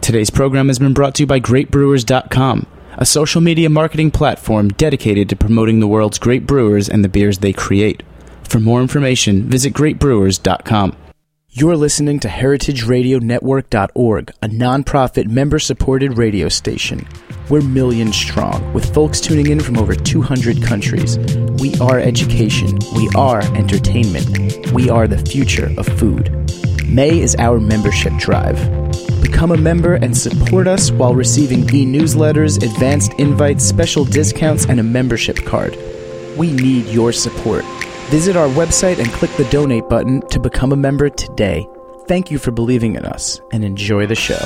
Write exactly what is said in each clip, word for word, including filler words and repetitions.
Today's program has been brought to you by great brewers dot com, a social media marketing platform dedicated to promoting the world's great brewers and the beers they create. For more information, visit great brewers dot com. You're listening to heritage radio network dot org, a nonprofit member-supported radio station. We're millions strong, with folks tuning in from over two hundred countries. We are education. We are entertainment. We are the future of food. May is our membership drive. Become a member and support us while receiving e-newsletters, advanced invites, special discounts, and a membership card. We need your support. Visit our website and click the donate button to become a member today. Thank you for believing in us, and enjoy the show.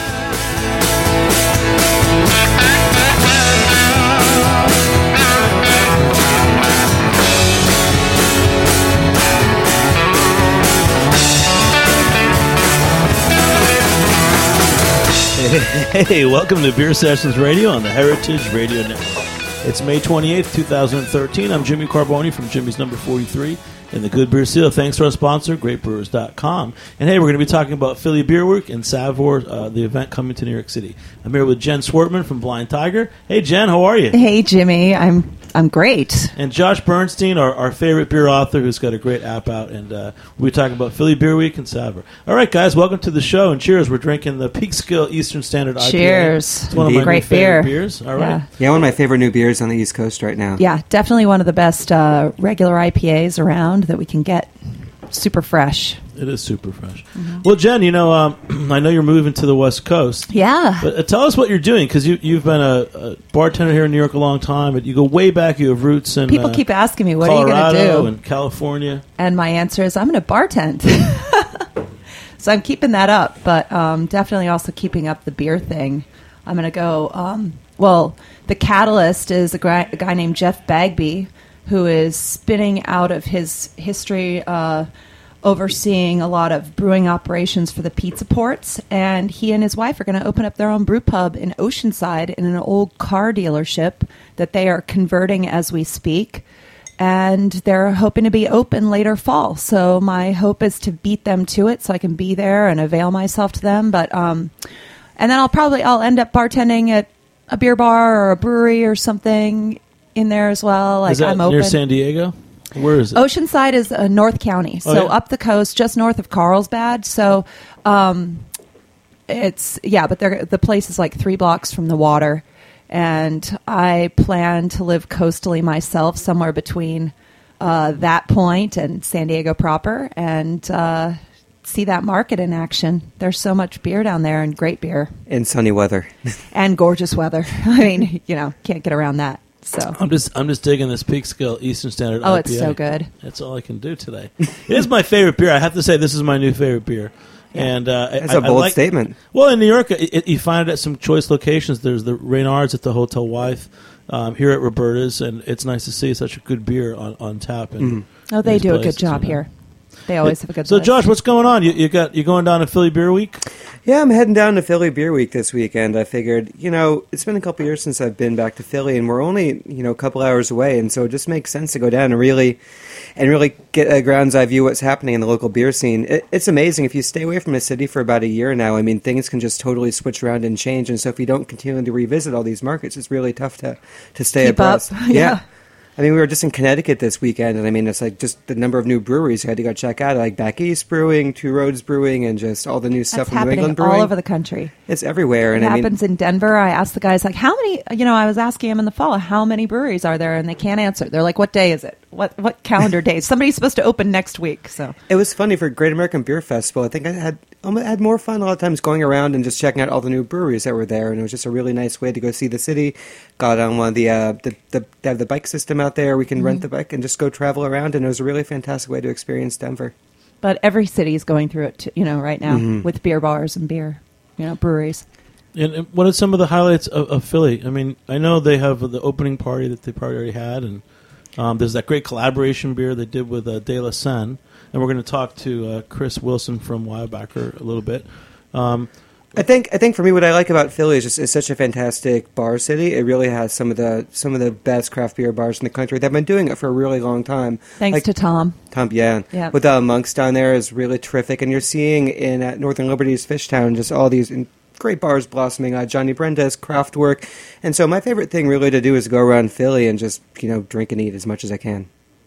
Hey, welcome to Beer Sessions Radio on the Heritage Radio Network. It's May twenty-eighth, twenty thirteen. I'm Jimmy Carboni from Jimmy's Number forty-three in the Good Beer Seal. Thanks to our sponsor, great brewers dot com. And hey, we're going to be talking about Philly Beer Week in Savor, uh, the event coming to New York City. I'm here with Jen Swartman from Blind Tiger. Hey, Jen, how are you? Hey, Jimmy. I'm I'm great. And Josh Bernstein, our, our favorite beer author, who's got a great app out, and uh, we'll be talking about Philly Beer Week in Savor. All right, guys, welcome to the show, and cheers. We're drinking the Peekskill Eastern Standard I P A. Cheers. It's one of my great new favorite beer. beers. All right. Yeah. Yeah, one of my favorite new beers on the East Coast right now. Yeah, definitely one of the best uh, regular I P As around that we can get. Super fresh. It is super fresh. Mm-hmm. Well, Jen, you know, um, I know you're moving to the West Coast. Yeah. But uh, tell us what you're doing, because you, you've been a, a bartender here in New York a long time. But you go way back. You have roots in People uh, keep asking me, what Colorado are you going to do? and California. And my answer is, I'm going to bartend. So I'm keeping that up, but um, definitely also keeping up the beer thing. I'm going to go, um, well, the catalyst is a guy, a guy named Jeff Bagby, who is spinning out of his history, uh, overseeing a lot of brewing operations for the pizza ports. And he and his wife are going to open up their own brew pub in Oceanside in an old car dealership that they are converting as we speak. And they're hoping to be open later fall. So my hope is to beat them to it so I can be there and avail myself to them. But um, and then I'll probably I'll end up bartending at a beer bar or a brewery or something in there as well. Like is that I'm open. near San Diego? Where is it? Oceanside is uh, North County, so oh, yeah. up the coast, just north of Carlsbad. So um, it's yeah, but the place is like three blocks from the water. And I plan to live coastally myself, somewhere between uh, that point and San Diego proper, and uh, see that market in action. There's so much beer down there, and great beer. In sunny weather. And gorgeous weather. I mean, you know, can't get around that. So I'm just I'm just digging this Peekskill Eastern Standard oh, I P A. It's so good. That's all I can do today. It is my favorite beer. I have to say, this is my new favorite beer. And uh, That's I, a bold I like, statement. Well, in New York, it, it, you find it at some choice locations. There's the Reynards at the Hotel Wythe, um, here at Roberta's, and it's nice to see such a good beer on, on tap. And mm-hmm. Oh, they do a good job you know. here. They always have a good. So, list. Josh, what's going on? You, you got you going down to Philly Beer Week? Yeah, I'm heading down to Philly Beer Week this weekend. I figured, you know, it's been a couple years since I've been back to Philly, and we're only, you know, a couple hours away, and so it just makes sense to go down and really, and really get a ground's eye view of what's happening in the local beer scene. It, it's amazing. If you stay away from a city for about a year now, I mean, things can just totally switch around and change, and so if you don't continue to revisit all these markets, it's really tough to, to stay Keep abreast. Up. Yeah. yeah. I mean, we were just in Connecticut this weekend, and I mean, it's like just the number of new breweries you had to go check out, like Back East Brewing, Two Roads Brewing, and just all the new stuff That's from New England happening Brewing. all over the country. It's everywhere. It and happens I mean, in Denver. I asked the guys, like, how many, you know, I was asking them in the fall, how many breweries are there? And they can't answer. They're like, what day is it? What what calendar day? Somebody's supposed to open next week. So it was funny for Great American Beer Festival. I think I had I had more fun a lot of times going around and just checking out all the new breweries that were there, and it was just a really nice way to go see the city. Got on one of the uh, the, the they have the bike system out there. We can mm-hmm. rent the bike and just go travel around, and it was a really fantastic way to experience Denver. But every city is going through it, too, you know, right now mm-hmm. with beer bars and beer, you know, breweries. And what are some of the highlights of, of Philly? I mean, I know they have the opening party that they probably already had, and um, there's that great collaboration beer they did with uh, De La Seine, and we're going to talk to uh, Chris Wilson from Wildbacker a little bit. Um, I think I think for me, what I like about Philly is just it's such a fantastic bar city. It really has some of the some of the best craft beer bars in the country. They've been doing it for a really long time. Thanks like, to Tom. Tom, yeah, yeah. With uh, Monks down there is really terrific, and you're seeing in at Northern Liberty's Fishtown just all these great bars blossoming. Uh, Johnny Brenda's, Kraftwerk. And so my favorite thing really to do is go around Philly and just, you know, drink and eat as much as I can.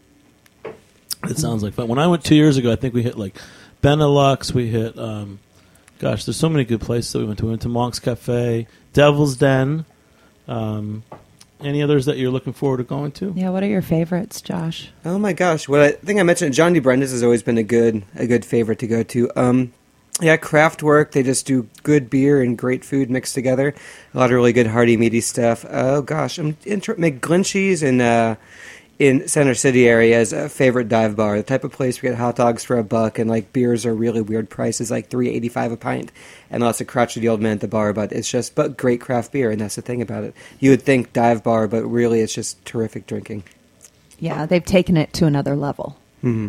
It sounds like fun. When I went two years ago, I think we hit like Benelux. We hit, um, gosh, there's so many good places that we went to. We went to Monk's Cafe, Devil's Den. Um, any others that you're looking forward to going to? Yeah, what are your favorites, Josh? Oh my gosh! What I think I mentioned, Johnny Brenda's has always been a good a good favorite to go to. Um, yeah, Kraftwerk. They just do good beer and great food mixed together. A lot of really good hearty, meaty stuff. Oh gosh, I'm inter- McGlinchey's in uh, in Center City area is a favorite dive bar. The type of place we get hot dogs for a buck and like beers are really weird prices, like three eighty five a pint, and lots of crotchety old men at the bar. But it's just but great craft beer, and that's the thing about it. You would think dive bar, but really it's just terrific drinking. Yeah, they've taken it to another level. Mm-hmm.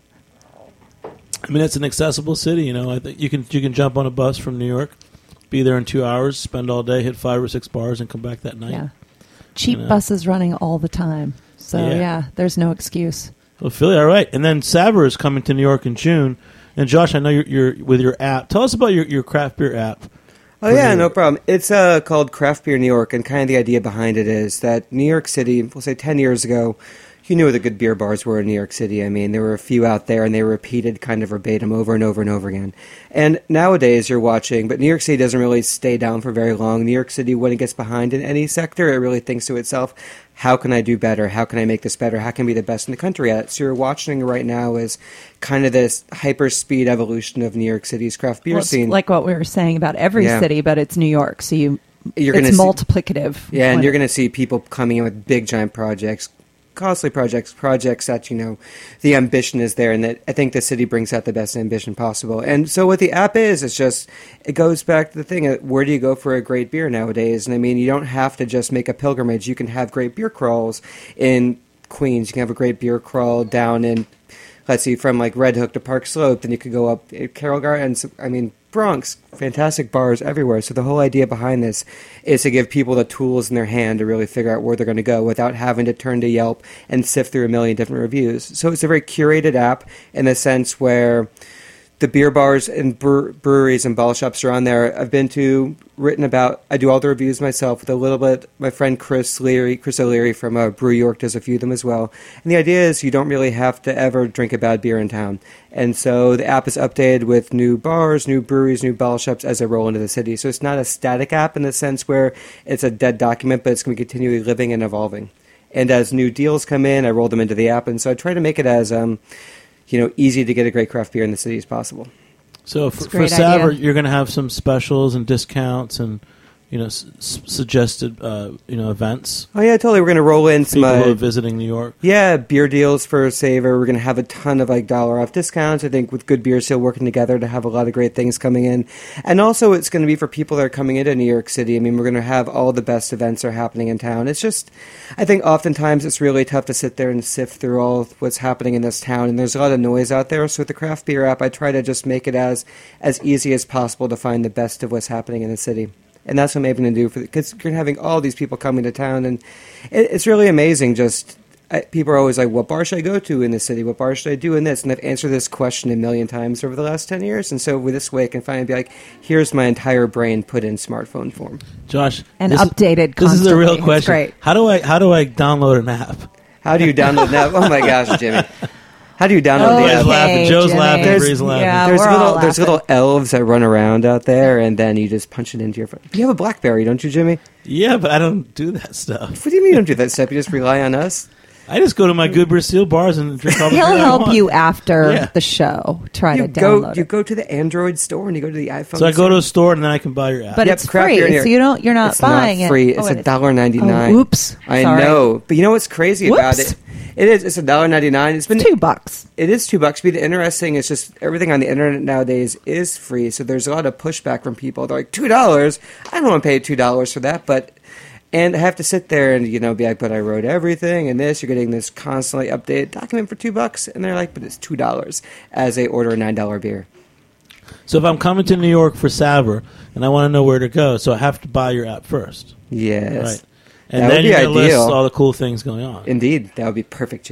Yeah. I mean, it's an accessible city. You know, I think you can you can jump on a bus from New York, be there in two hours, spend all day, hit five or six bars, and come back that night. Yeah, cheap You know? buses running all the time. So Yeah. yeah. there's no excuse. Well, Philly, all right. And then Savor is coming to New York in June. And Josh, I know you're, you're with your app. Tell us about your, your craft beer app. Oh yeah, no problem. It's uh, called Craft Beer New York, and kind of the idea behind it is that New York City, we'll say ten years ago, you knew where the good beer bars were in New York City. I mean, there were a few out there, and they were repeated kind of verbatim over and over and over again. And nowadays, you're watching, but New York City doesn't really stay down for very long. New York City, when it gets behind in any sector, it really thinks to itself, how can I do better? How can I make this better? How can I be the best in the country at it? So you're watching right now is kind of this hyper-speed evolution of New York City's craft beer Well, it's scene. like what we were saying about every Yeah. city, but it's New York, so you You're it's gonna see- multiplicative. Yeah, and when- you're going to see people coming in with big, giant projects, costly projects, projects that, you know, the ambition is there, and that I think the city brings out the best ambition possible. And so what the app is, it's just, it goes back to the thing, of where do you go for a great beer nowadays? And I mean, you don't have to just make a pilgrimage. You can have great beer crawls in Queens. You can have a great beer crawl down in, let's see, from like Red Hook to Park Slope. Then you could go up at Carroll Gardens. I mean, Bronx, fantastic bars everywhere. So the whole idea behind this is to give people the tools in their hand to really figure out where they're going to go without having to turn to Yelp and sift through a million different reviews. So it's a very curated app in the sense where the beer bars and bre- breweries and bottle shops are on there. I've been to, written about, I do all the reviews myself with a little bit. My friend Chris Leary, Chris O'Leary from uh, Brew York does a few of them as well. And the idea is you don't really have to ever drink a bad beer in town. And so the app is updated with new bars, new breweries, new bottle shops as they roll into the city. So it's not a static app in the sense where it's a dead document, but it's going to be continually living and evolving. And as new deals come in, I roll them into the app. And so I try to make it as... Um, you know, easy to get a great craft beer in the city as possible. So That's for, a for great Savor, idea. you're going to have some specials and discounts and, you know, s- s- suggested, uh, you know, events. Oh, yeah, totally. We're going to roll in some... People Uh, who are visiting New York. Yeah, beer deals for Savor. We're going to have a ton of like dollar off discounts. I think with Good Beer Seal working together to have a lot of great things coming in. And also it's going to be for people that are coming into New York City. I mean, we're going to have all the best events are happening in town. It's just, I think oftentimes it's really tough to sit there and sift through all of what's happening in this town. And there's a lot of noise out there. So with the craft beer app, I try to just make it as, as easy as possible to find the best of what's happening in the city. And that's what I'm able to do, for because you're having all these people coming to town, and it, it's really amazing. Just I, people are always like, "What bar should I go to in the city? What bar should I do in this?" And I've answered this question a million times over the last ten years. And so with this way, I can finally be like, "Here's my entire brain put in smartphone form." Josh, And this, updated This is a constantly. real It's question. great. How do I how do I download an app? How do you download that? Oh my gosh, Jimmy! How do you download the Everybody's app? laughing. Joe's Jimmy. laughing. There's- Bree's laughing. yeah. There's we're all little there's laughing. little elves that run around out there, and then you just punch it into your phone. You have a BlackBerry, don't you, Jimmy? Yeah, but I don't do that stuff. What do you mean you don't do that stuff? You just rely on us? I just go to my Good Beer Seal bars and drink all the He'll beer I help want. you after Yeah. the show. Try You to go download you it. go to the Android store and you go to the iPhone. So I go store. to a store and then I can buy your app. But Yep, it's craft free, beer here. so you don't. You're not It's buying not free. it. It's Oh, a dollar ninety nine. Oh, oops. I Sorry. know, but you know what's crazy about Whoops. it? It is. It's a dollar ninety nine. It's been Two bucks. It is two bucks. But the interesting is just everything on the internet nowadays is free. So there's a lot of pushback from people. They're like, two dollars. I don't want to pay two dollars for that, but. And I have to sit there and, you know, be like, but I wrote everything and this. You're getting this constantly updated document for two bucks. And they're like, but it's two dollars as they order a nine dollar beer. So if I'm coming to New York for Savor and I want to know where to go, so I have to buy your app first. Yes. Right. And That then would be you're going to list ideal. all the cool things going on. Indeed. That would be perfect, Jimmy.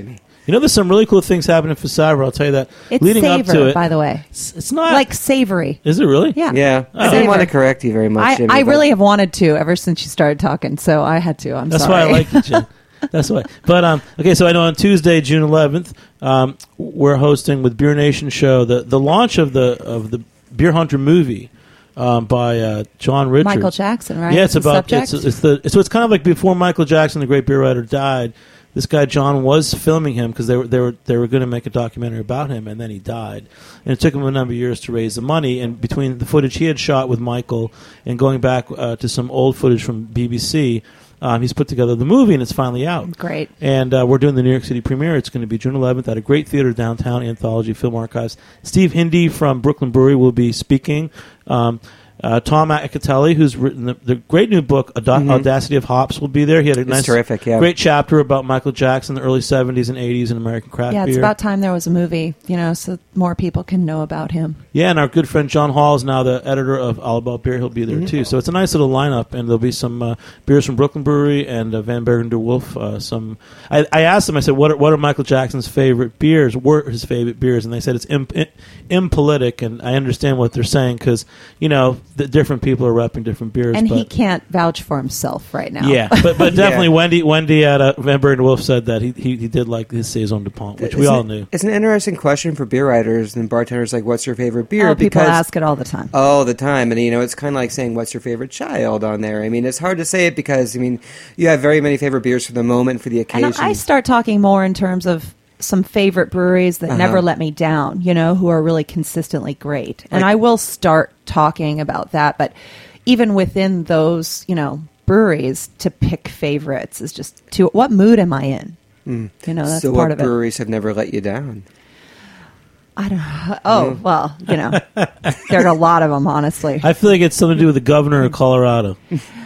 You know, there's some really cool things happening for Savor. I'll tell you that. It's Leading savor, up to it, by the way. It's, it's not Like savory. Is it really? Yeah. Yeah, I Savor. didn't want to correct you very much, I, Jimmy, I but- really have wanted to ever since you started talking, so I had to. I'm That's sorry. why I like it, Jen. That's why. But um, okay, so I know on Tuesday, June eleventh, um, we're hosting with Beer Nation Show the, the launch of the of the Beer Hunter movie um, by uh, John Richards. Michael Jackson, right? Yeah, it's The about subject? it's, it's the so it's kind of like before Michael Jackson, the great beer writer, died. This guy John was filming him because they were they were they were going to make a documentary about him, and then he died. And it took him a number of years to raise the money. And between the footage he had shot with Michael and going back uh, to some old footage from B B C, um, he's put together the movie, and it's finally out. Great. And uh, we're doing the New York City premiere. It's going to be June eleventh at a great theater downtown, Anthology Film Archives. Steve Hindy from Brooklyn Brewery will be speaking. Um, Uh, Tom Acatelli, who's written the, the great new book, Aud- Mhm. Audacity of Hops, will be there. He had a It's nice, terrific, yeah. great chapter about Michael Jackson, the early seventies and eighties in American craft Yeah, beer. it's about time there was a movie, you know, so more people can know about him. Yeah, and our good friend John Hall is now the editor of All About Beer. He'll be there Mhm. too. So it's a nice little lineup, and there'll be some uh, beers from Brooklyn Brewery and uh, Van Bergen de Wolf. Uh, some, I, I asked them. I said, "What are, what are Michael Jackson's favorite beers? Were his favorite beers?" And they said it's imp- im- impolitic, and I understand what they're saying because you know the different people are repping different beers. And but, he can't vouch for himself right now. yeah, but but definitely Yeah. Wendy Wendy at uh, Van Bergen de Wolf said that he, he he did like his Saison de Pont, which we Isn't all it- knew. It's an interesting question for beer writers and bartenders. Like, what's your favorite beer? Oh, people because ask it all the time. all the time, and you know, it's kind of like saying, "What's your favorite child?" on there. I mean, it's hard to say it because I mean, you have very many favorite beers for the moment, for the occasion. And I start talking more in terms of some favorite breweries that Uh-huh. never let me down, you know, who are really consistently great. And Like- I will start talking about that, but even within those, you know, breweries, to pick favorites is just to what mood am I in? Mm. You know, that's so part what of it. breweries have never let you down? I don't know. Oh, well, you know, there are a lot of them, honestly. I feel like it's something to do with the governor of Colorado.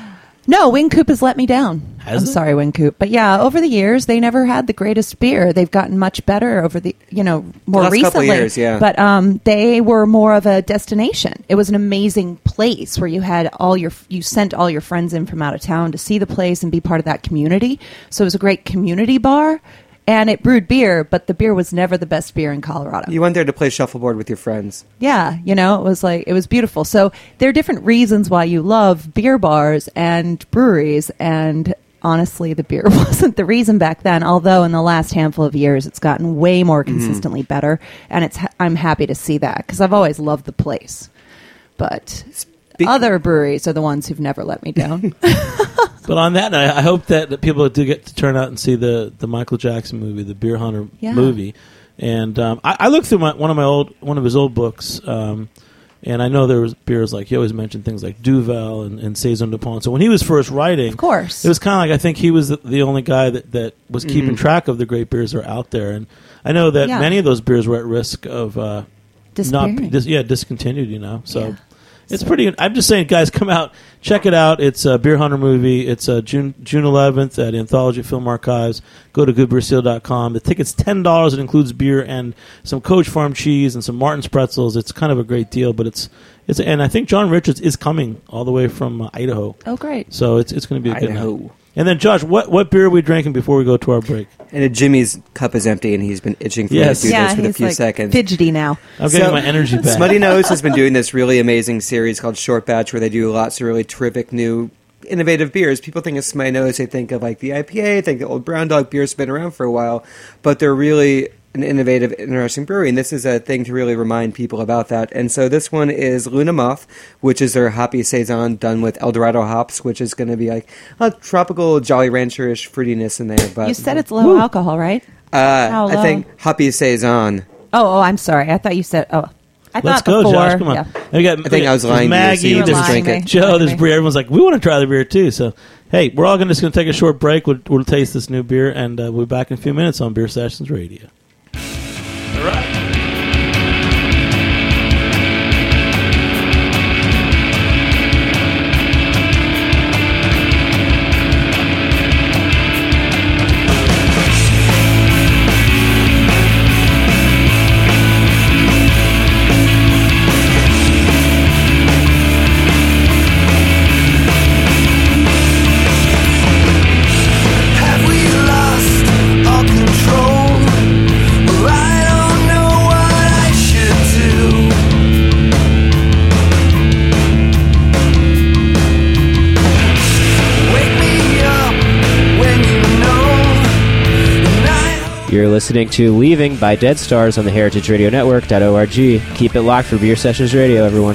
No, Wing Coop has let me down. Has I'm it? sorry, Wing Coop. But yeah, over the years, they never had the greatest beer. They've gotten much better over the, you know, more last couple recently. years, yeah. But um, they were more of a destination. It was an amazing place where you had all your, you sent all your friends in from out of town to see the place and be part of that community. So it was a great community bar. And it brewed beer, but the beer was never the best beer in Colorado. You went there to play shuffleboard with your friends. Yeah, you know, it was like, it was beautiful. So there are different reasons why you love beer bars and breweries, and honestly, the beer wasn't the reason back then, although in the last handful of years it's gotten way more consistently better, and it's I'm happy to see that because I've always loved the place. But Speak- other breweries are the ones who've never let me down. But on that note, I hope that, that people do get to turn out and see the, the Michael Jackson movie, the Beer Hunter Yeah. movie. And um, I, I looked through my, one of my old one of his old books, um, and I know there was beers like he always mentioned things like Duvel and, and Saison de Pont. So when he was first writing, Of course. it was kind of like I think he was the, the only guy that, that was keeping Mhm. track of the great beers that are out there. And I know that Yeah. many of those beers were at risk of uh, not Disappearing. dis, yeah discontinued. You know, so. Yeah. It's pretty. I'm just saying, guys, come out, check it out. It's a Beer Hunter movie. It's uh, June June eleventh at Anthology Film Archives. Go to good beer seal dot com. The ticket's ten dollars. It includes beer and some Coach Farm cheese and some Martin's pretzels. It's kind of a great deal, but it's it's. And I think John Richards is coming all the way from uh, Idaho, Oh, great. so it's it's going to be a good Idaho. night. And then, Josh, what what beer are we drinking before we go to our break? And uh, Jimmy's cup is empty, and he's been itching for Yes. me to do Yeah, this for a he's few like seconds. fidgety now. I'm getting So- my energy back. Smutty Nose has been doing this really amazing series called Short Batch, where they do lots of really terrific new innovative beers. People think of Smutty Nose, they think of like the I P A, they think the old Brown Dog beer's been around for a while, but they're really an innovative, interesting brewery, and this is a thing to really remind people about that. And so this one is Luna Moth, which is their Hoppy Saison done with Eldorado hops, which is going to be like a tropical Jolly Rancher-ish fruitiness in there. But You said it's low alcohol, right? uh, How I low? think Hoppy Saison. Oh, oh, I'm sorry. I thought you said, oh. I Let's thought go, before. Josh. Come on. Yeah. And we got, I think I was lying to you, so Maggie, you were there's just lying drink to it. me. Joe, Lying to there's me. Brie. Everyone's like, we want to try the beer too. So, hey, we're all going to just going to take a short break. We'll, we'll taste this new beer, and uh, we'll be back in a few minutes on Beer Sessions Radio. All right. Have we lost all control? You're listening to Leaving by Dead Stars on the heritage radio network dot org. Keep it locked for Beer Sessions Radio, everyone.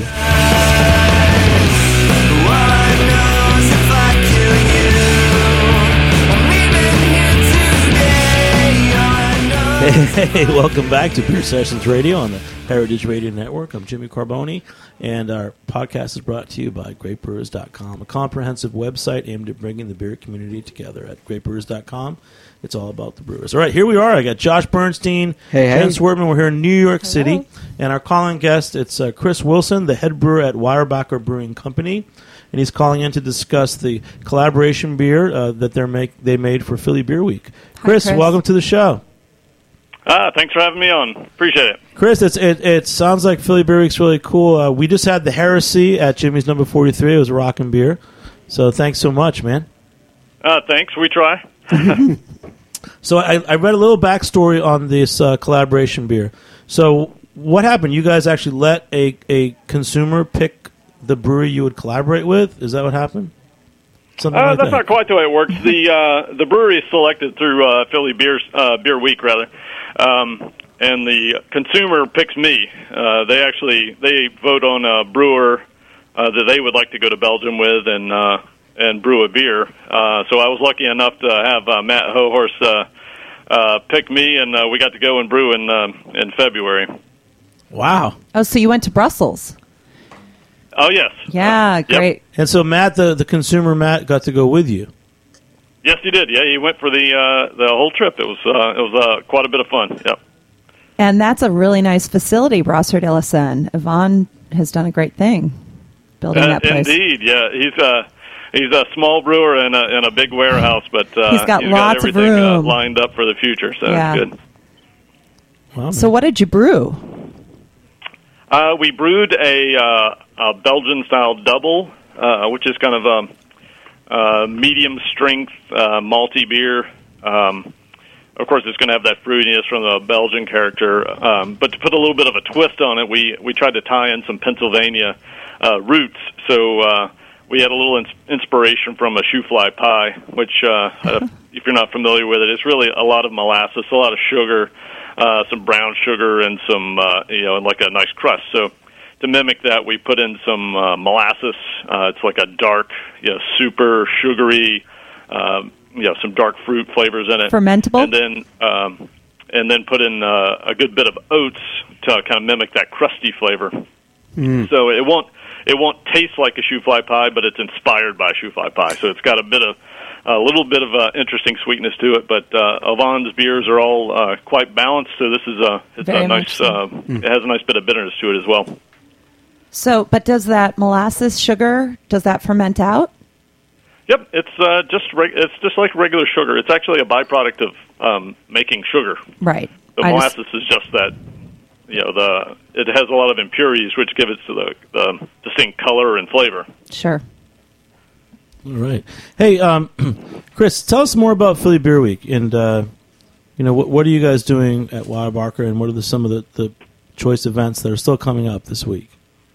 Hey, welcome back to Beer Sessions Radio on the Heritage Radio Network. I'm Jimmy Carboni, and our podcast is brought to you by great brewers dot com, a comprehensive website aimed at bringing the beer community together. At great brewers dot com, it's all about the brewers. All right, here we are. I got Josh Bernstein, Hey, hey. Ken Swertman. We're here in New York Hello. City, and our calling guest, it's uh, Chris Wilson, the head brewer at Weyerbacher Brewing Company, and he's calling in to discuss the collaboration beer uh, that they're make they made for Philly Beer Week. Chris, Chris. welcome to the show. Ah, thanks for having me on. Appreciate it. Chris, it's, it it sounds like Philly Beer Week's really cool. Uh, we just had the Heresy at Jimmy's Number forty-three. It was a rockin' beer. So thanks so much, man. Uh, thanks. We try. So I, I read a little backstory on this uh, collaboration beer. So what happened? You guys actually let a, a consumer pick the brewery you would collaborate with? Is that what happened? Something Uh, like that's that. not quite the way it works. The uh, the brewery is selected through uh, Philly Beer uh, Beer Week, rather, um, and the consumer picks me. Uh, they actually they vote on a brewer uh, that they would like to go to Belgium with and uh, and brew a beer. Uh, so I was lucky enough to have uh, Matt Hohorst uh, uh, pick me, and uh, we got to go and brew in uh, in February. Wow. Oh, so you went to Brussels? Oh yes, Yeah, Yep. great. And so Matt, the, the consumer Matt, got to go with you. yes, he did. Yeah, he went for the uh, the whole trip. It was uh, it was uh, quite a bit of fun. Yep. And that's a really nice facility, Brasserie de la Seine. Yvonne has done a great thing building Uh, that place. indeed, yeah. He's a he's a small brewer in a in a big warehouse, but uh, He's got lots of everything uh, room. lined up for the future. So Yeah. it's good. Wow, So what did you brew? Uh, we brewed a, uh, a Belgian style double, uh, which is kind of a, a medium strength uh, malty beer. Um, of course, it's going to have that fruitiness from the Belgian character, um, but to put a little bit of a twist on it, we we tried to tie in some Pennsylvania uh, roots. So uh, we had a little ins- inspiration from a shoe fly pie, which, uh, if you're not familiar with it, it's really a lot of molasses, a lot of sugar. Uh, some brown sugar and some, uh, you know, and like a nice crust. So to mimic that, we put in some uh, molasses. Uh, it's like a dark, you know, super sugary, um, you know, some dark fruit flavors in it. Fermentable? And then, um, and then put in uh, a good bit of oats to kind of mimic that crusty flavor. Mm. So it won't it won't taste like a shoe fly pie, but it's inspired by shoe fly pie. So it's got a bit of a little bit of uh, interesting sweetness to it, but uh, Yvonne's beers are all uh, quite balanced. So this is a it's Very a much nice. so. Uh, It has a nice bit of bitterness to it as well. So, but does that molasses sugar, does that ferment out? Yep, it's uh, just reg- it's just like regular sugar. It's actually a byproduct of um, making sugar. Right. The I just- molasses is just that. You know, the it has a lot of impurities, which give it to the, the distinct color and flavor. Sure. All right. Hey, um, Chris, tell us more about Philly Beer Week, and uh, you know what, what are you guys doing at Weyerbacher, and what are the, some of the, the choice events that are still coming up this week?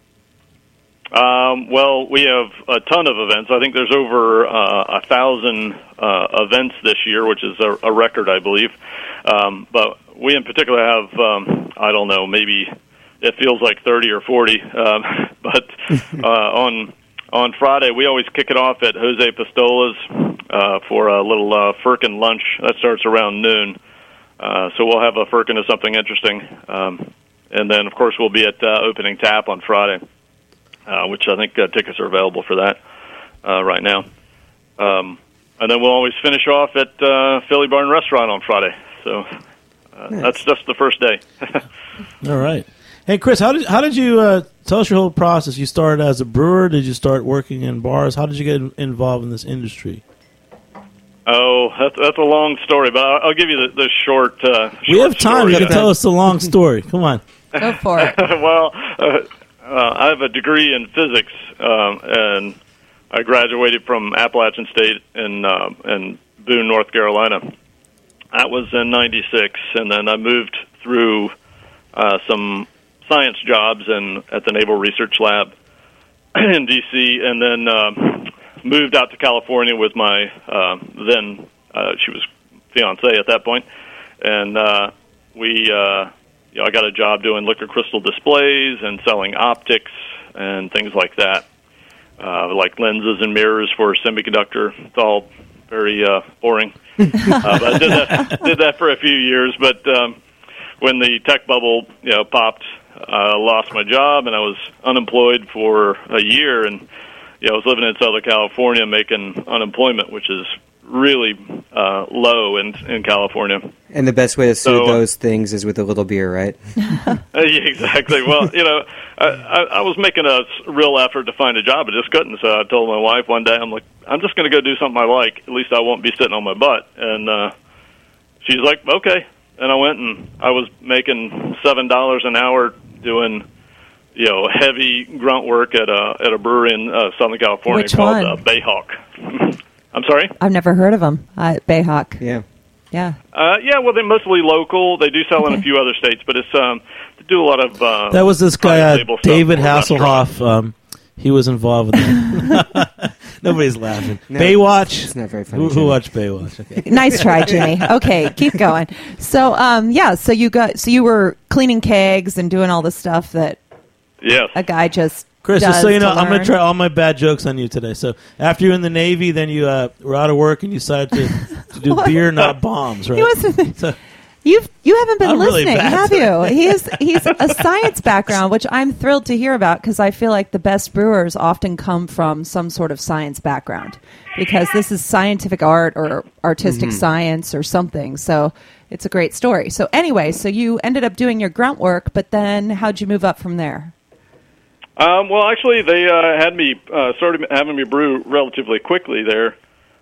Um, well, we have a ton of events. I think there's over uh, a thousand uh, events this year, which is a, a record, I believe. Um, but we in particular have, um, I don't know, maybe it feels like thirty or forty. Um, but uh, on on Friday, we always kick it off at Jose Pistola's uh, for a little uh, firkin lunch. That starts around noon. Uh, so we'll have a firkin of something interesting. Um, and then, of course, we'll be at uh, Opening Tap on Friday. Uh, which I think uh, tickets are available for that uh, right now. Um, and then we'll always finish off at uh, Philly Barn Restaurant on Friday. So uh, Nice. that's just the first day. All right. Hey, Chris, how did how did you uh, tell us your whole process? You started as a brewer. Did you start working in bars? How did you get in- involved in this industry? Oh, that's, that's a long story, but I'll, I'll give you the, the short. Uh, We short have time. story. You can tell us the long story. Come on. Go for it. well, uh, uh, I have a degree in physics, um, and I graduated from Appalachian State in uh, in Boone, North Carolina. That was in ninety-six, and then I moved through uh, some science jobs in at the Naval Research Lab in D C, and then uh, moved out to California with my uh, then uh, she was fiance at that point, and uh, we, uh, you know, I got a job doing liquor crystal displays and selling optics and things like that, uh, like lenses and mirrors for semiconductor. It's all very uh, boring. uh, but I did that, did that for a few years, but um, when the tech bubble, you know, popped, I uh, lost my job, and I was unemployed for a year, and you know, I was living in Southern California making unemployment, which is really uh, low in in California. And the best way to soothe So, uh, those things is with a little beer, right? Uh, yeah, exactly. Well, you know, I, I, I was making a s- real effort to find a job, but just couldn't. So I told my wife one day, I'm like, I'm just going to go do something I like. At least I won't be sitting on my butt. And uh, she's like, okay. And I went, and I was making seven dollars an hour doing, you know, heavy grunt work at a at a brewery in uh, Southern California Which called one? uh, Bayhawk. I'm sorry. I've never heard of them. Uh, Bayhawk. Yeah. Yeah. Uh, yeah, well, they're mostly local. They do sell in Okay. a few other states, but it's um, they do a lot of. Uh, That was this guy, private uh, label stuff David for restaurants. Hasselhoff. Um, he was involved with that. Nobody's laughing. No, Baywatch. it's not very funny, Who, who Jimmy. watched Baywatch? Okay. Nice try, Jimmy. Okay, keep going. So, um, yeah, so you got, so you were cleaning kegs and doing all the stuff that Yes. a guy just Chris, does just so you know, to I'm going learn. to try all my bad jokes on you today. So after you're in the Navy, then you uh, were out of work and you decided to, to do What? beer, not bombs, right? He wasn't. So, You've you haven't been I'm really listening, bad have today. you? He is he's a science background, which I'm thrilled to hear about because I feel like the best brewers often come from some sort of science background because this is scientific art or artistic science or something. So it's a great story. So anyway, so you ended up doing your grunt work, but then how'd you move up from there? Um, well, actually, they uh, had me uh, started having me brew relatively quickly there.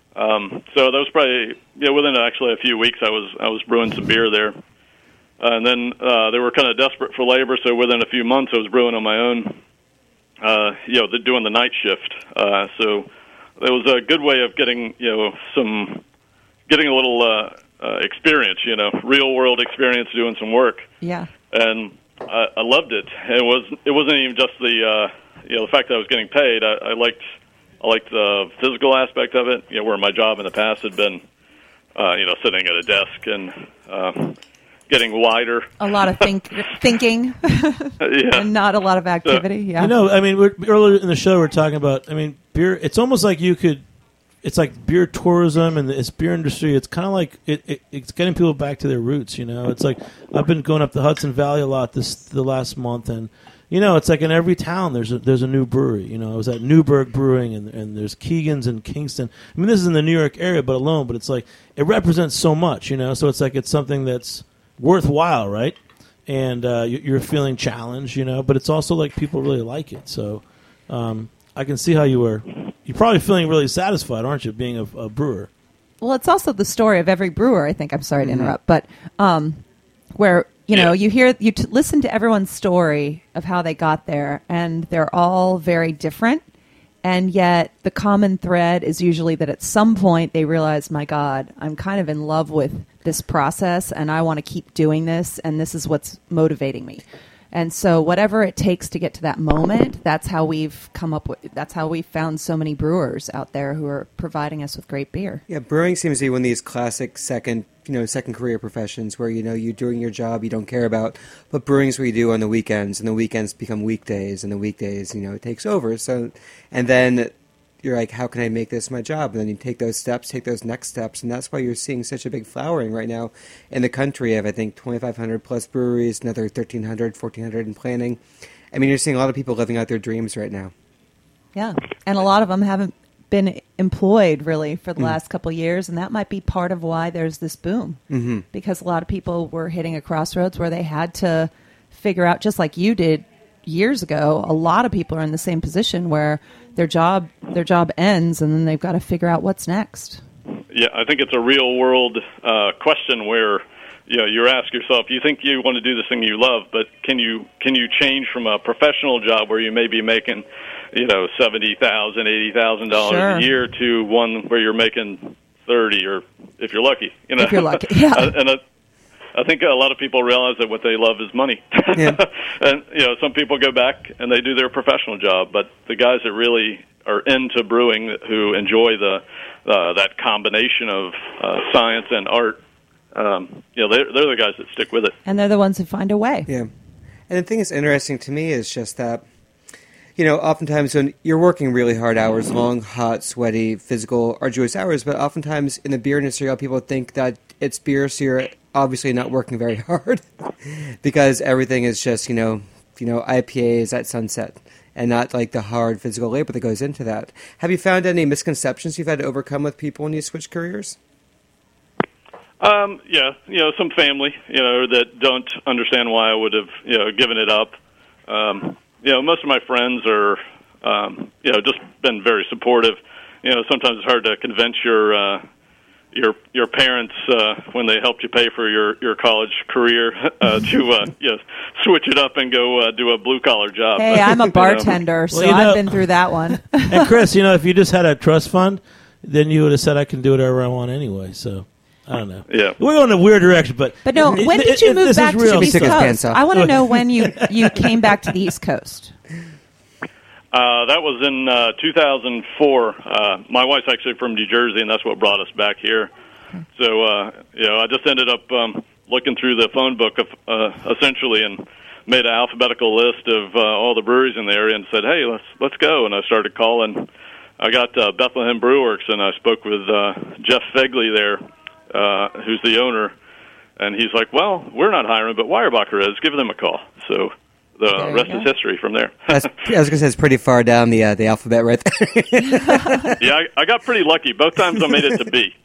Um, so that was probably yeah within actually a few weeks I was I was brewing some beer there, uh, and then uh, they were kind of desperate for labor. So within a few months I was brewing on my own. Uh, you know, the, doing the night shift. Uh, so it was a good way of getting you know some getting a little uh, uh, experience. You know, real world experience doing some work. Yeah. And I, I loved it. It was it wasn't even just the uh, you know the fact that I was getting paid. I, I liked I liked the physical aspect of it. You know, where my job in the past had been, uh, you know, sitting at a desk and uh, getting wider. A lot of think thinking Yeah. and not a lot of activity. Yeah. You know, I mean, we're, earlier in the show we we're talking about, I mean, beer, it's almost like you could, it's like beer tourism and it's beer industry. It's kind of like, it, it, it's getting people back to their roots, you know? It's like, I've been going up the Hudson Valley a lot this the last month, and you know, it's like in every town there's a, there's a new brewery. You know, I was at Newburgh Brewing, and and there's Keegan's in Kingston. I mean, this is in the New York area, but alone. But it's like it represents so much, you know. So it's like it's something that's worthwhile, right? And uh, you- you're feeling challenged, you know. But it's also like people really like it. So um, I can see how you were. You're probably feeling really satisfied, aren't you, being a, a brewer? Well, it's also the story of every brewer, I think. I'm sorry to interrupt, but um, where, you know, Yeah. you hear, you t- listen to everyone's story of how they got there, and they're all very different. And yet the common thread is usually that at some point they realize, my God, I'm kind of in love with this process and I want to keep doing this, and this is what's motivating me. And so whatever it takes to get to that moment, that's how we've come up with, that's how we've found so many brewers out there who are providing us with great beer. Yeah, brewing seems to be one of these classic second, you know, second career professions where, you know, you're doing your job you don't care about, but brewing's what you do on the weekends, and the weekends become weekdays, and the weekdays, you know, it takes over. So, and then you're like, how can I make this my job? And then you take those steps, take those next steps, and that's why you're seeing such a big flowering right now in the country of, I think, twenty-five hundred plus breweries, another thirteen hundred, fourteen hundred in planning. I mean, you're seeing a lot of people living out their dreams right now. Yeah. And a lot of them haven't been employed really for the mm. last couple of years, and that might be part of why there's this boom. Mm-hmm. Because a lot of people were hitting a crossroads where they had to figure out, just like you did years ago, a lot of people are in the same position where their job their job ends and then they've got to figure out what's next. Yeah, I think it's a real world uh, question where you know you ask yourself, you think you want to do this thing you love, but can you can you change from a professional job where you may be making you know seventy thousand, eighty thousand dollars Sure. a year to one where you're making thirty, or if you're lucky, you know. If you're lucky, yeah. and uh, I think a lot of people realize that what they love is money. Yeah. And, you know, some people go back and they do their professional job, but the guys that really are into brewing, who enjoy the uh, that combination of uh, science and art, um, you know, they're, they're the guys that stick with it. And they're the ones who find a way. Yeah. And the thing that's interesting to me is just that, you know, oftentimes when you're working really hard hours, long, hot, sweaty, physical, arduous hours, but oftentimes in the beer industry, people think that it's beer, so you're obviously not working very hard because everything is just, you know, you know, I P As at sunset and not like the hard physical labor that goes into that. Have you found any misconceptions you've had to overcome with people when you switch careers? Um, yeah, you know, some family, you know, that don't understand why I would have, you know, given it up. Um, you know, most of my friends are, um, you know, just been very supportive. You know, sometimes it's hard to convince your, uh, your, your parents, uh, when they helped you pay for your, your college career, uh, to, uh, you know, switch it up and go, uh, do a blue collar job. Hey, I'm a bartender, so Well, you know- I've been through that one. And Chris, you know, if you just had a trust fund, then you would have said I can do whatever I want anyway. So I don't know. Yeah. We're going in a weird direction, but But no, it- when it- did you it- move this is back to real the East Stick his stuff. pants Coast? off. I want to know when you, you came back to the East Coast. Uh, that was in uh, two thousand four. Uh, my wife's actually from New Jersey, and that's what brought us back here. So, uh, you know, I just ended up um, looking through the phone book, of, uh, essentially, and made an alphabetical list of uh, all the breweries in the area and said, hey, let's let's go. And I started calling. I got uh, Bethlehem Brew Works, and I spoke with uh, Jeff Fegley there, uh, who's the owner. And he's like, well, we're not hiring, but Weyerbacher is. Give them a call. So the There you rest go. is history from there. That's, I was going to say it's pretty far down the uh, the alphabet right there. Yeah, I, I got pretty lucky. Both times I made it to B.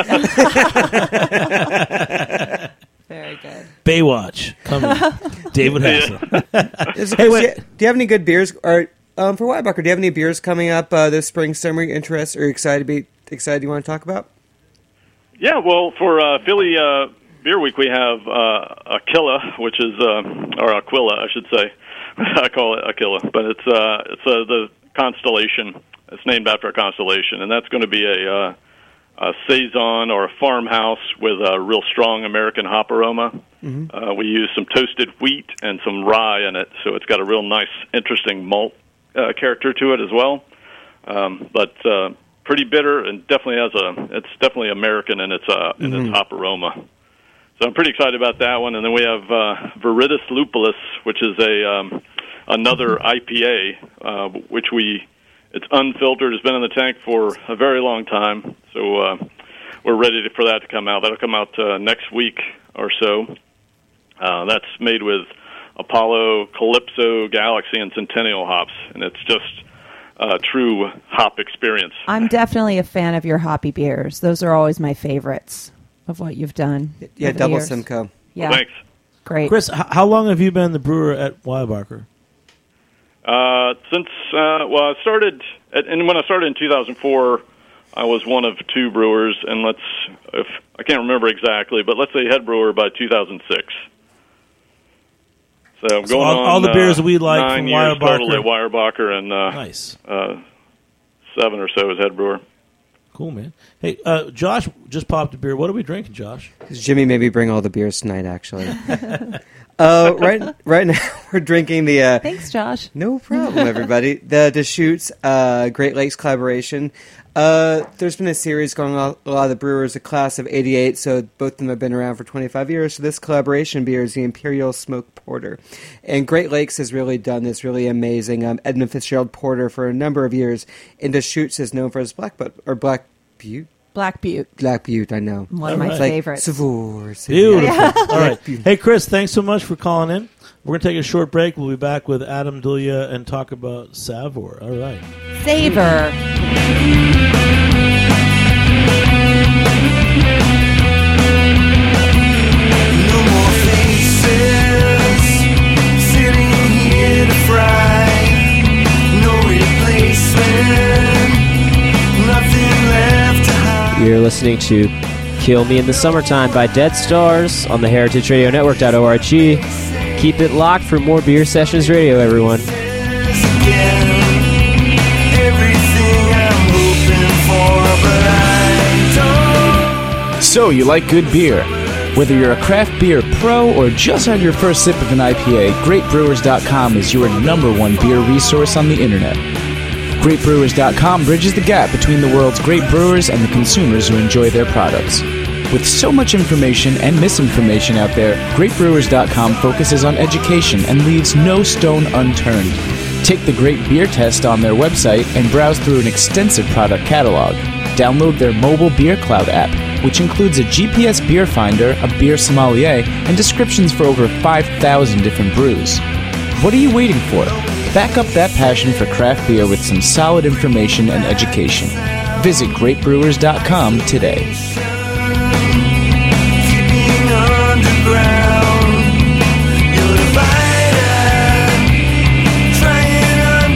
Very good. Baywatch coming. David Hasselhoff. Is- Hey, do, wait. you, do you have any good beers? Or um, for Weyerbacher, do you have any beers coming up uh, this spring, summer? You're interested or excited to be excited? You want to talk about? Yeah, well, for uh, Philly uh, Beer Week, we have uh, Aquila, which is uh, or Aquila, I should say. I call it Aquila, but it's uh, it's uh, the constellation. It's named after a constellation, and that's going to be a, uh, a saison or a farmhouse with a real strong American hop aroma. Mm-hmm. Uh, we use some toasted wheat and some rye in it, so it's got a real nice, interesting malt uh, character to it as well. Um, but uh, pretty bitter, and definitely has a. It's definitely American in its uh, in Mm-hmm. its hop aroma. So I'm pretty excited about that one. And then we have uh, Viridis Lupulus, which is a um, another I P A, uh, which we it's unfiltered. It's been in the tank for a very long time. So uh, we're ready to, for that to come out. That'll come out uh, next week or so. Uh, that's made with Apollo, Calypso, Galaxy, and Centennial hops, and it's just a true hop experience. I'm definitely a fan of your hoppy beers. Those are always my favorites of what you've done. Yeah, over the Double years. Simcoe. Yeah, Thanks. great. Chris, h- how long have you been the brewer at Weyerbacher? Uh, since uh, well, I started, at, and when I started in two thousand four, I was one of two brewers, and let's, if I can't remember exactly, but let's say head brewer by two thousand six. So I'm So going all- on all the beers uh, that we like nine from years Weyerbacher. total at Weyerbacher, and uh, Nice. uh, seven or so as head brewer. Cool, man. Hey, uh, Josh just popped a beer. What are we drinking, Josh? Jimmy maybe bring all the beers tonight, actually. uh, right, right now we're drinking the. Uh, Thanks, Josh. No problem, everybody. The Deschutes uh, Great Lakes collaboration. Uh, there's been a series going on. A lot of the brewers, a class of eighty-eight, so both of them have been around for twenty-five years. So this collaboration beer is the Imperial Smoke Porter. And Great Lakes has really done this really amazing um, Edmund Fitzgerald Porter for a number of years. And Deschutes is known for his Black Butte, or Black Butte? Black Butte, Black Butte, I know. one of All my right. favorites. Savour. Beautiful. All right. Hey, Chris, thanks so much for calling in. We're going to take a short break. We'll be back with Adam Dulia and talk about Savour. All right. Savor. No more faces sitting here to fry. No replacement, nothing left to hide. You're listening to Kill Me in the Summertime by Dead Stars on the heritage radio network dot org. Keep it locked for more Beer Sessions Radio, everyone. Again, everything I'm hoping for, but I don't. So, you like good beer? Whether you're a craft beer pro or just had your first sip of an I P A, great brewers dot com is your number one beer resource on the internet. great brewers dot com bridges the gap between the world's great brewers and the consumers who enjoy their products. With so much information and misinformation out there, great brewers dot com focuses on education and leaves no stone unturned. Take the Great Beer Test on their website and browse through an extensive product catalog. Download their mobile Beer Cloud app, which includes a G P S beer finder, a beer sommelier, and descriptions for over five thousand different brews. What are you waiting for? Back up that passion for craft beer with some solid information and education. Visit great brewers dot com today. Keeping underground, you're divided. Try and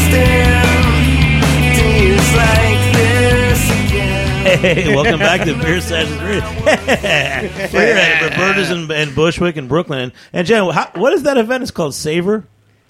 understand days like this again. Hey, welcome back to Beer Sessions Radio. We're at Roberta's in, in Bushwick in Brooklyn. And, and Jen, how, what is that event? It's called Savor?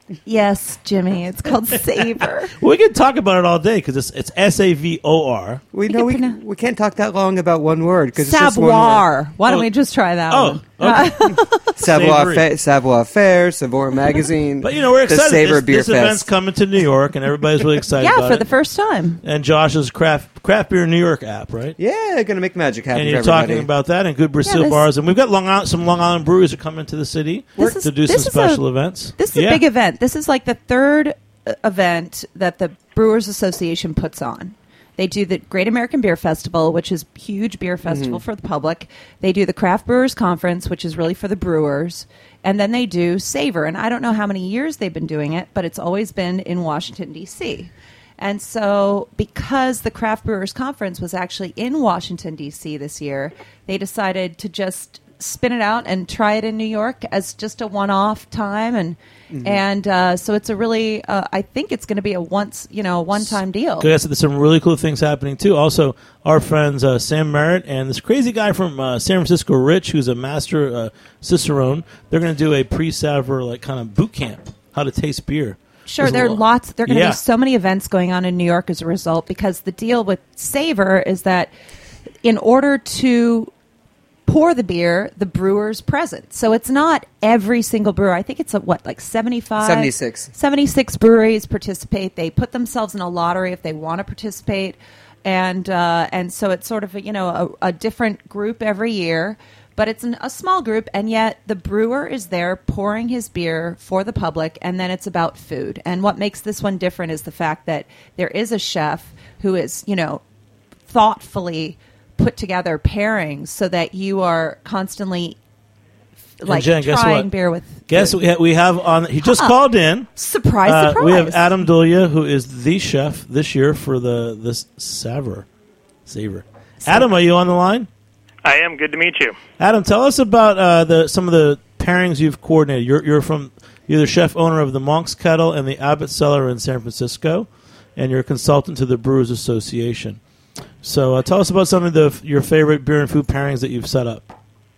Yes, Jimmy. It's called Savor. Well, we can talk about it all day because it's, it's S A V O R. We You know we, can pronoun- we can't talk that long about one word because it's just one word. Savoir. Why don't Oh. we just try that Oh, one? okay. Savoir Savory. Fa- Savoir Faire, Savoir Magazine. But, you know, we're the excited. Savor This, Beer this event's Fest. coming to New York, and everybody's really excited Yeah, about for it. the first time. And Josh's Craft Craft Beer New York app, right? Yeah, gonna make magic happen And for you're everybody. talking about that and Good Brazil Yeah, this- bars. And we've got Long Island, some Long Island breweries are coming to the city This is- to do some this is special a- events. This is Yeah. a big event. This is like the third uh, event that the Brewers Association puts on. They do the Great American Beer Festival, which is a huge beer festival for the public. They do the Craft Brewers Conference, which is really for the brewers. And then they do Savor. And I don't know how many years they've been doing it, but it's always been in Washington, D C. And so because the Craft Brewers Conference was actually in Washington, D C this year, they decided to just spin it out and try it in New York as just a one-off time. And and uh, so it's a really, uh, I think it's going to be a once, you know, a one-time deal. Yes, there's some really cool things happening too. Also, our friends uh, Sam Merritt and this crazy guy from uh, San Francisco, Rich, who's a master uh, cicerone. They're going to do a pre-savor like kind of boot camp, how to taste beer. Sure, There's a there are lot- lots. There are going to Yeah. be so many events going on in New York as a result, because the deal with Savor is that in order to pour the beer, the brewer's present. So it's not every single brewer. I think it's a, what, like seventy-five? seventy-six. seventy-six breweries participate. They put themselves in a lottery if they want to participate. And uh, and so it's sort of, a, you know, a, a different group every year. But it's an, a small group, and yet the brewer is there pouring his beer for the public, and then it's about food. And what makes this one different is the fact that there is a chef who is, you know, thoughtfully put together pairings so that you are constantly like Jen, guess trying what? beer with Guess food. we, ha- we have on. He just Huh. called in. Surprise, Uh, surprise. we have Adam Dulia, who is the chef this year for the this Savor. Savor. Adam, are you on the line? I am. Good to meet you. Adam, tell us about uh, the some of the pairings you've coordinated. You're you're from you're the chef owner of the Monk's Kettle and the Abbott Cellar in San Francisco, and you're a consultant to the Brewers Association. So uh, tell us about some of the your favorite beer and food pairings that you've set up.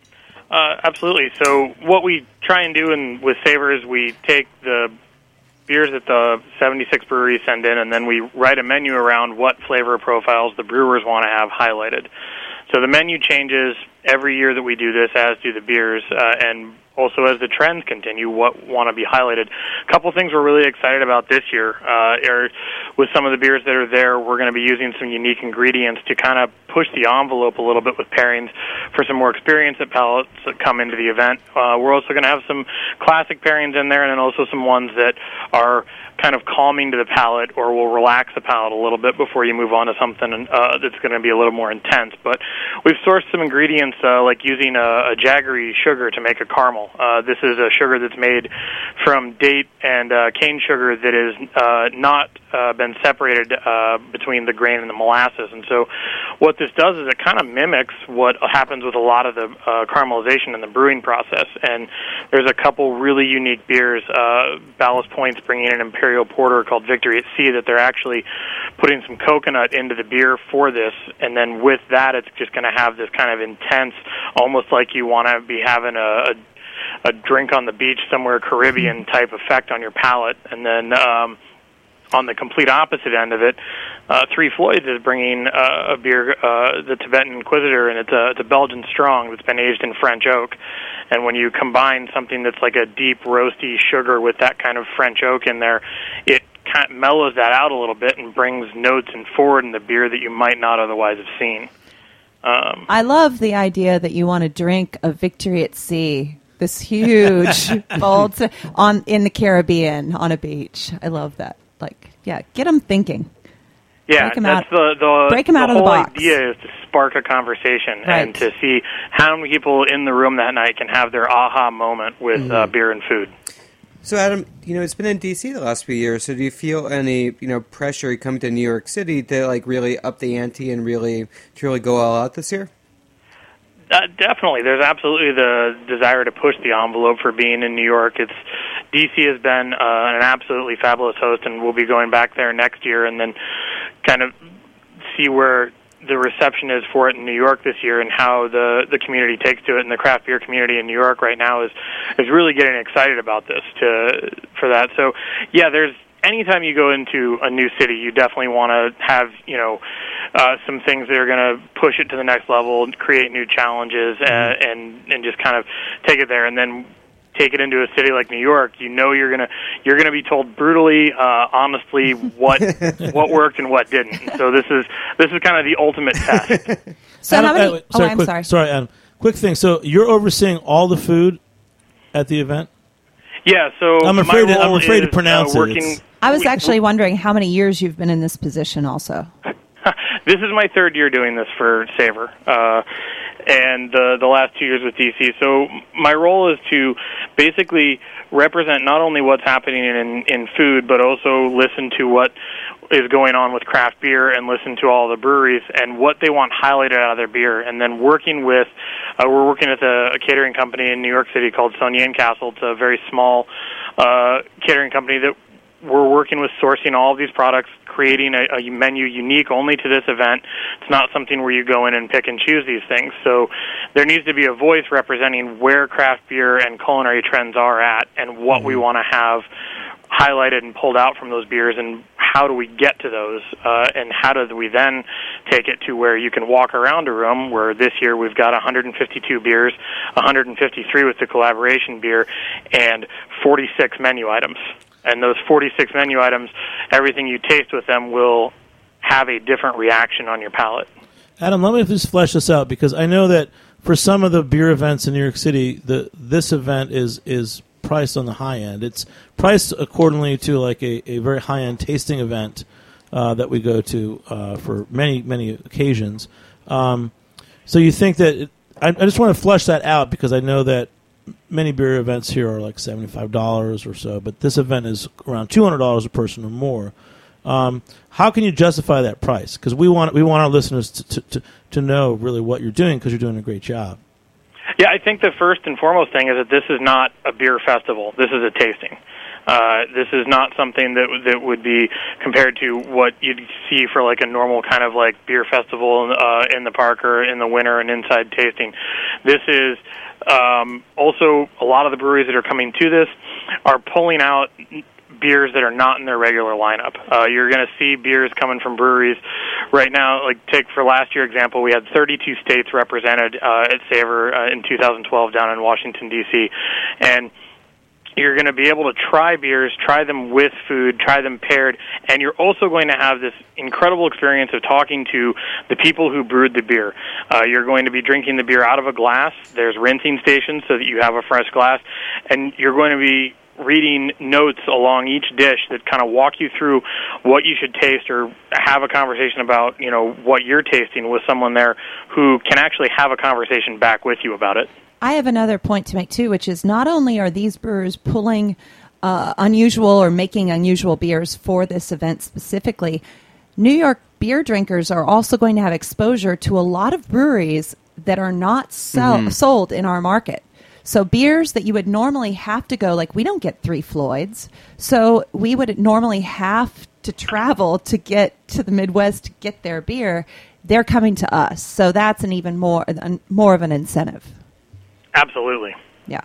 Uh, absolutely. So what we try and do in, with Savor is we take the beers that the seventy-six breweries send in, and then we write a menu around what flavor profiles the brewers want to have highlighted. So the menu changes every year that we do this, as do the beers, uh, and also as the trends continue, what want to be highlighted. A couple things we're really excited about this year uh, are with some of the beers that are there, we're going to be using some unique ingredients to kind of push the envelope a little bit with pairings for some more experienced palates that come into the event. Uh, we're also going to have some classic pairings in there, and then also some ones that are kind of calming to the palate or will relax the palate a little bit before you move on to something uh, that's going to be a little more intense. But we've sourced some ingredients uh, like using a, a jaggery sugar to make a caramel. Uh, this is a sugar that's made from date and uh, cane sugar that is uh, not uh, been separated uh, between the grain and the molasses. And so what this does is it kind of mimics what happens with a lot of the uh, caramelization in the brewing process. And there's a couple really unique beers. Uh, Ballast Point's bringing in an Imperial Porter called Victory at Sea that they're actually putting some coconut into the beer for this. And then with that, it's just going to have this kind of intense, almost like you want to be having a, a a drink on the beach somewhere Caribbean type effect on your palate. And then um, on the complete opposite end of it, uh, Three Floyds is bringing uh, a beer, uh, the Tibetan Inquisitor, and it's a, it's a Belgian strong that's been aged in French oak. And when you combine something that's like a deep roasty sugar with that kind of French oak in there, it kind of mellows that out a little bit and brings notes and forward in the beer that you might not otherwise have seen. Um, I love the idea that you want to drink a Victory at Sea, this huge bold on in the Caribbean on a beach. I love that. Like, yeah, get them thinking. Yeah, Break 'em that's out- the the, break 'em the out of the whole box. idea is to spark a conversation Right. and to see how many people in the room that night can have their aha moment with Mm-hmm. uh, beer and food. So, Adam, you know, it's been in D C the last few years. So, do you feel any, you know, pressure coming to New York City to like really up the ante and really, to really go all out this year? Uh, definitely, there's absolutely the desire to push the envelope for being in New York. It's D C has been uh, an absolutely fabulous host, and we'll be going back there next year, and then kind of see where the reception is for it in New York this year, and how the the community takes to it. And the craft beer community in New York right now is is really getting excited about this to for that. So, yeah, there's. Anytime you go into a new city, you definitely want to have, you know, uh, some things that are going to push it to the next level, create new challenges, uh, and and just kind of take it there. And then take it into a city like New York. You know, you're gonna you're gonna be told brutally, uh, honestly, what what worked and what didn't. And so this is this is kind of the ultimate test. So Adam, how many? uh, wait, oh, sorry, I'm quick, sorry. Sorry, Adam. Quick thing. So you're overseeing all the food at the event? Yeah. So I'm my afraid to- I'm role afraid to is, pronounce uh, it. working, It's- I was we- actually wondering how many years you've been in this position. Also, This is my third year doing this for Savor, uh, and uh, the last two years with D C. So my role is to basically represent not only what's happening in, in food, but also listen to what is going on with craft beer and listen to all the breweries and what they want highlighted out of their beer. And then working with, uh, we're working with a, a catering company in New York City called Sonia and Castle. It's a very small uh, catering company that we're working with sourcing all of these products, creating a, a menu unique only to this event. It's not something where you go in and pick and choose these things. So there needs to be a voice representing where craft beer and culinary trends are at and what mm-hmm. we want to have highlighted and pulled out from those beers, and how do we get to those, uh, and how do we then take it to where you can walk around a room where this year we've got one hundred fifty-two beers, one hundred fifty-three with the collaboration beer, and forty-six menu items. And those forty-six menu items, everything you taste with them will have a different reaction on your palate. Adam, let me just flesh this out, because I know that for some of the beer events in New York City, the this event is is priced on the high end. It's priced accordingly to like a, a very high-end tasting event uh, that we go to uh, for many, many occasions. Um, so you think that it, I, I just want to flesh that out, because I know that many beer events here are like seventy-five dollars or so, but this event is around two hundred dollars a person or more. Um, how can you justify that price? Because we want we want our listeners to, to, to, to know really what you're doing, because you're doing a great job. Yeah, I think the first and foremost thing is that this is not a beer festival. This is a tasting. Uh, this is not something that that would be compared to what you'd see for like a normal kind of like beer festival uh, in the park or in the winter and inside tasting. This is um, also a lot of the breweries that are coming to this are pulling out beers that are not in their regular lineup. Uh, you're going to see beers coming from breweries right now. Like take for last year example, we had thirty-two states represented uh, at Savor uh, in two thousand twelve down in Washington D C, and you're going to be able to try beers, try them with food, try them paired, and you're also going to have this incredible experience of talking to the people who brewed the beer. Uh, you're going to be drinking the beer out of a glass. There's rinsing stations so that you have a fresh glass, and you're going to be reading notes along each dish that kind of walk you through what you should taste, or have a conversation about, you know, what you're tasting with someone there who can actually have a conversation back with you about it. I have another point to make, too, which is not only are these brewers pulling uh, unusual or making unusual beers for this event specifically, New York beer drinkers are also going to have exposure to a lot of breweries that are not sell- mm-hmm. sold in our market. So beers that you would normally have to go, like we don't get Three Floyds, so we would normally have to travel to get to the Midwest to get their beer. They're coming to us, so that's an even more more of an incentive. Absolutely. Yeah.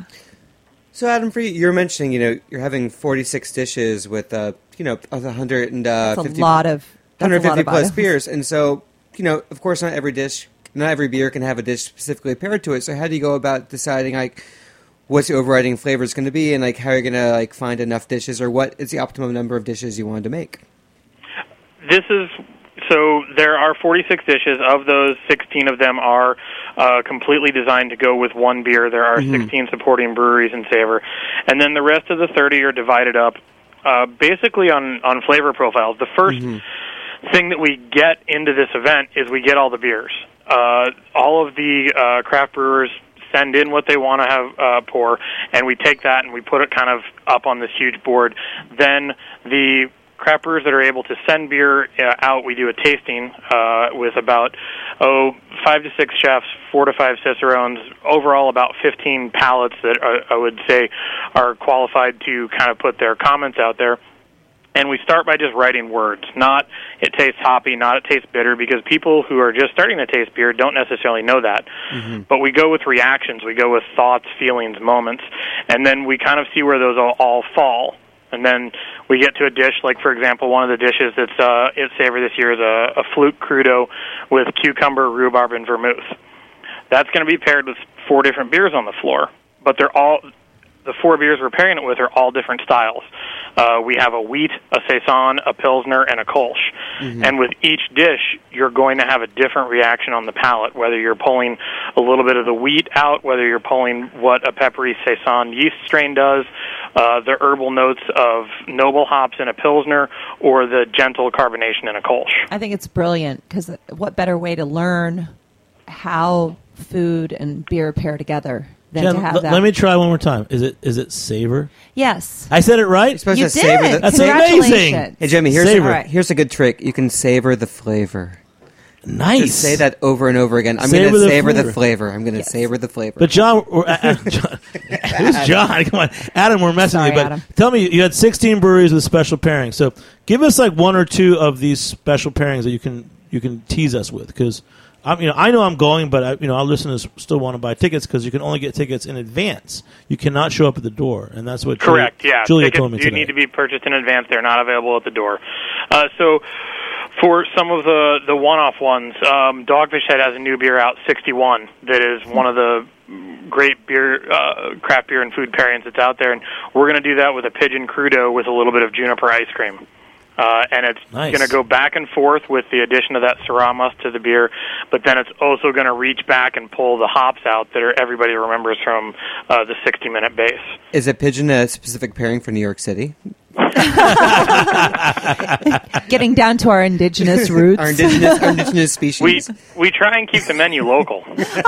So, Adam, for you, you're mentioning, you know, you're having forty-six dishes with, uh, you know, one hundred fifty, that's a lot of one hundred fifty plus items. beers. And so, you know, of course, not every dish, not every beer can have a dish specifically paired to it. So how do you go about deciding, like, what's the overriding flavor is going to be, and, like, how are you going to, like, find enough dishes, or what is the optimum number of dishes you wanted to make? This is So there are forty-six dishes. Of those, sixteen of them are uh, completely designed to go with one beer. There are mm-hmm. sixteen supporting breweries in Savor. And then the rest of the thirty are divided up uh, basically on, on flavor profiles. The first mm-hmm. thing that we get into this event is we get all the beers. Uh, all of the uh, craft brewers send in what they want to have uh, pour, and we take that and we put it kind of up on this huge board. Then the craft brewers that are able to send beer uh, out, we do a tasting uh, with about, oh, five to six chefs, four to five cicerones, overall about fifteen palates that uh, I would say are qualified to kind of put their comments out there. And we start by just writing words, not it tastes hoppy, not it tastes bitter, because people who are just starting to taste beer don't necessarily know that. Mm-hmm. But we go with reactions, we go with thoughts, feelings, moments, and then we kind of see where those all, all fall. And then we get to a dish, like, for example, one of the dishes that's uh, at Savor this year is a, a flute crudo with cucumber, rhubarb, and vermouth. That's going to be paired with four different beers on the floor, but they're all... The four beers we're pairing it with are all different styles. Uh, we have a wheat, a saison, a pilsner, and a kolsch. Mm-hmm. And with each dish, you're going to have a different reaction on the palate, whether you're pulling a little bit of the wheat out, whether you're pulling what a peppery saison yeast strain does, uh, the herbal notes of noble hops in a pilsner, or the gentle carbonation in a kolsch. I think it's brilliant, because what better way to learn how food and beer pair together than Jen, to have l- that. Let me try one more time. Is it is it Savor? Yes. I said it right? You're supposed You to savor did. the That's Congratulations. amazing. Hey, Jimmy, here's Savor. a, here's a good trick. You can savor the flavor. Nice. Just say that over and over again. I'm Savor going to the savor flavor. the flavor. I'm going to Yes. savor the flavor. But John, or, uh, uh, John who's John? Come on, Adam. We're messing Sorry, with you. But Adam. tell me, you had sixteen breweries with special pairings. So give us like one or two of these special pairings that you can you can tease us with, because I'm, you know, I know I'm going, but I, you know, our listeners still want to buy tickets because you can only get tickets in advance. You cannot show up at the door, and that's what Correct. Julia, yeah, Julia tickets told me do today. need to be purchased in advance. They're not available at the door. Uh, so, for some of the the one-off ones, um, Dogfish Head has a new beer out, sixty-one, that is one of the great beer, uh, craft beer and food pairings that's out there, and we're going to do that with a pigeon crudo with a little bit of juniper ice cream. Uh, and it's Nice. going to go back and forth with the addition of that Syrah must to the beer, but then it's also going to reach back and pull the hops out that are, everybody remembers from uh, the sixty-minute base. Is a pigeon a specific pairing for New York City? Getting down to our indigenous roots. Our indigenous, our indigenous We species. we try and keep the menu local.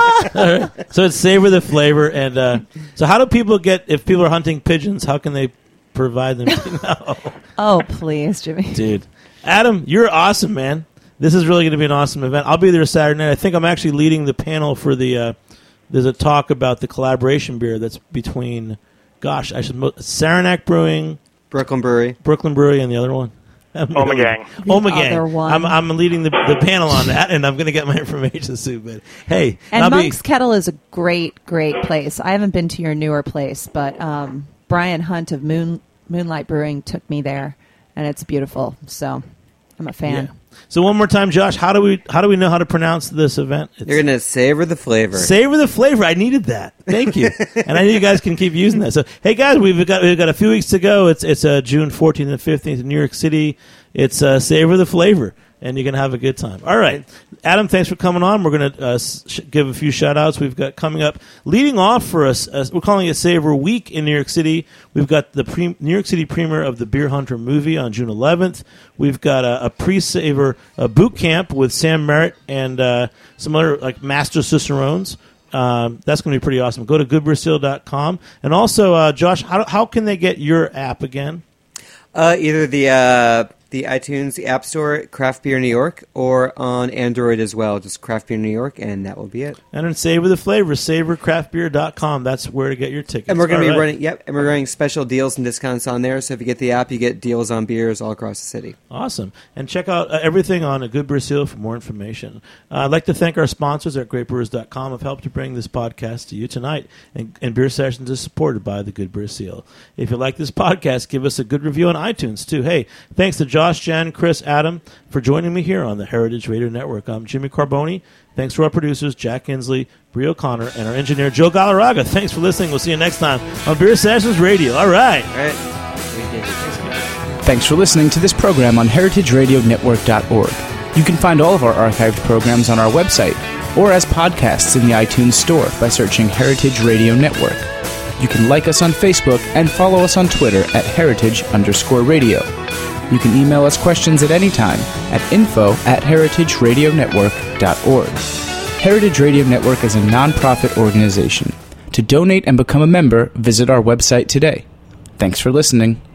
So it's savor the flavor, and uh, so how do people get, if people are hunting pigeons, how can they provide them? No. Oh, please, Jimmy. Dude, Adam, you're awesome, man. This is really going to be an awesome event. I'll be there Saturday night. I think I'm actually leading the panel for the. Uh, there's a talk about the collaboration beer that's between, gosh, I should mo- Saranac Brewing, Brooklyn Brewery. Brooklyn Brewery, and the other one. Omegang. Omegang. other one. I'm, I'm leading the, the panel on that, and I'm going to get my information soon. But hey, And I'll Monk's be, Kettle is a great, great place. I haven't been to your newer place, but um, Brian Hunt of Moon Moonlight Brewing took me there, and it's beautiful. So I'm a fan. yeah. So one more time, Josh, how do we how do we know how to pronounce this event? It's You're going to savor the flavor. Savor the flavor. I needed that. Thank you. And I know you guys can keep using that. So, hey guys, we've got we've got a few weeks to go. It's it's uh, June fourteenth and fifteenth in New York City. It's uh, Savor the Flavor, and you're gonna have a good time. All right, Adam, thanks for coming on. We're gonna uh, sh- give a few shout outs. We've got coming up, leading off for us. Uh, we're calling it Savor Week in New York City. We've got the pre- New York City premiere of the Beer Hunter movie on June eleventh. We've got a, a pre-Savor uh, boot camp with Sam Merritt and uh, some other like master cicerones. Um, that's going to be pretty awesome. Go to good beer seal dot com. And also, uh, Josh, how, how can they get your app again? Uh, either the uh, the iTunes, the App Store, Craft Beer New York, or on Android as well. Just Craft Beer New York, and that will be it. And then Savor the Flavor, savor craft beer dot com. That's where to get your tickets. And we're going to All be right. running. Yep, and we're running special deals and discounts on there. So if you get the app, you get deals on beers all across the city. Awesome. And check out uh, everything on a Good Beer Seal for more information. Uh, I'd like to thank our sponsors at great brewers dot com who have helped to bring this podcast to you tonight. And, and Beer Sessions is supported by the Good Beer Seal. If you like this podcast, give us a good review on iTunes, too. Hey, thanks to Josh, Jen, Chris, Adam for joining me here on the Heritage Radio Network. I'm Jimmy Carboni. Thanks to our producers, Jack Inslee, Brie O'Connor, and our engineer, Joe Galarraga. Thanks for listening. We'll see you next time on Beer Sessions Radio. All right. All right. Thanks for listening to this program on heritage radio network dot org. You can find all of our archived programs on our website or as podcasts in the iTunes Store by searching Heritage Radio Network. You can like us on Facebook and follow us on Twitter at heritage underscore radio. You can email us questions at any time at info at heritage radio network dot org. Heritage Radio Network is a non-profit organization. To donate and become a member, visit our website today. Thanks for listening.